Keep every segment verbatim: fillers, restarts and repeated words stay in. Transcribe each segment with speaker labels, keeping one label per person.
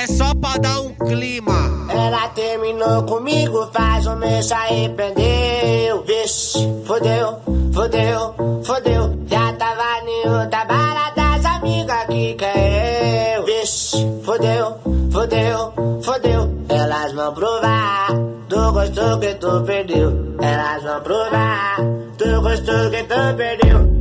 Speaker 1: É só pra dar um clima.
Speaker 2: Ela terminou comigo, faz um mês se arrependeu. Vixe, fodeu, fodeu, fodeu. Já tava em outra balada, as amigas que quer eu. Vixe, fodeu, fodeu, fodeu. Elas vão provar do gosto que tu perdeu. Elas vão provar do gosto que tu perdeu.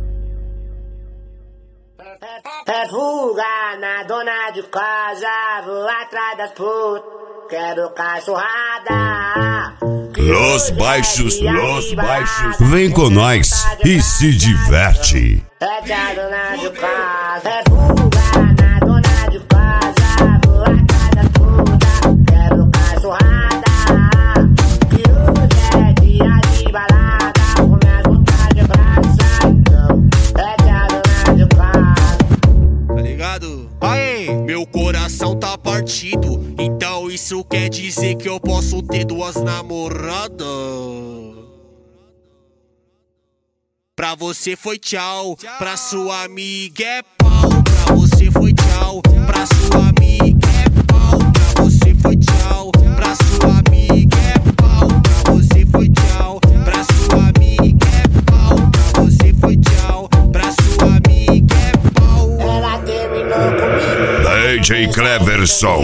Speaker 2: É fuga na dona de casa, vou atrás das putas, quero cachorrada.
Speaker 3: Los baixos, los baixos. Vem com nós e se diverte.
Speaker 2: É que a dona de casa, é fuga na dona de casa, vou atrás das putas, quero cachorrada. Que hoje é dia de balada, com minhas putas de graça. Então, é que a dona de casa.
Speaker 1: Tá ligado? Aê, meu coração tá partido, então isso quer dizer que eu posso ter duas namoradas. Pra você foi tchau, pra sua amiga é pau. Pra você foi tchau, pra sua amiga é pau. Pra você foi tchau, pra sua amiga é pau. Pra você foi tchau, pra sua amiga é pau. Pra você foi tchau, pra sua amiga é pau.
Speaker 2: Ela terminou comigo.
Speaker 3: D J Cleverson.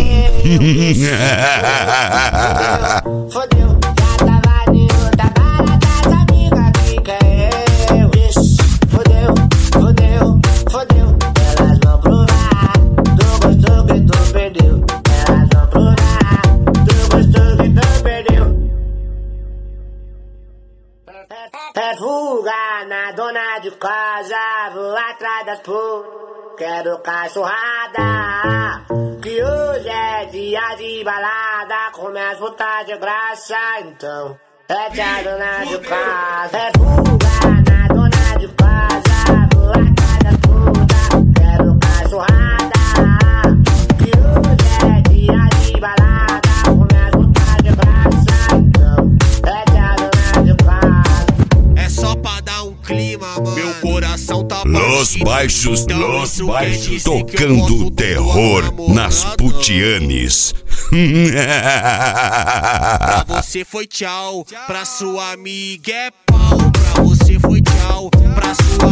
Speaker 2: Fodeu, já tava em outra balada, as amigas que quer eu. Vixe, fodeu, fodeu, fodeu. Elas vão provar do gosto que tu perdeu. Elas vão provar do gosto que tu perdeu. É fuga na dona de casa, vou atrás das putas, quero cachorrada. Que hoje é dia de balada, com minhas putas de graça. Então, é que a dona de casa, é fuga na dona de casa, vou atrás das putas, quero cachorrada. Que hoje é dia de balada, com minhas putas de graça. Então, é que a dona de casa.
Speaker 1: É só pra dar um clima, mano. Meu coração tá partido.
Speaker 3: Los baixos,
Speaker 1: então
Speaker 3: los
Speaker 1: isso quer
Speaker 3: baixos.
Speaker 1: dizer que eu
Speaker 3: Tocando
Speaker 1: posso ter
Speaker 3: terror
Speaker 1: duas
Speaker 3: nas
Speaker 1: namoradas.
Speaker 3: putianes.
Speaker 1: Pra você foi tchau, pra sua amiga é pau. Pra você foi tchau, pra sua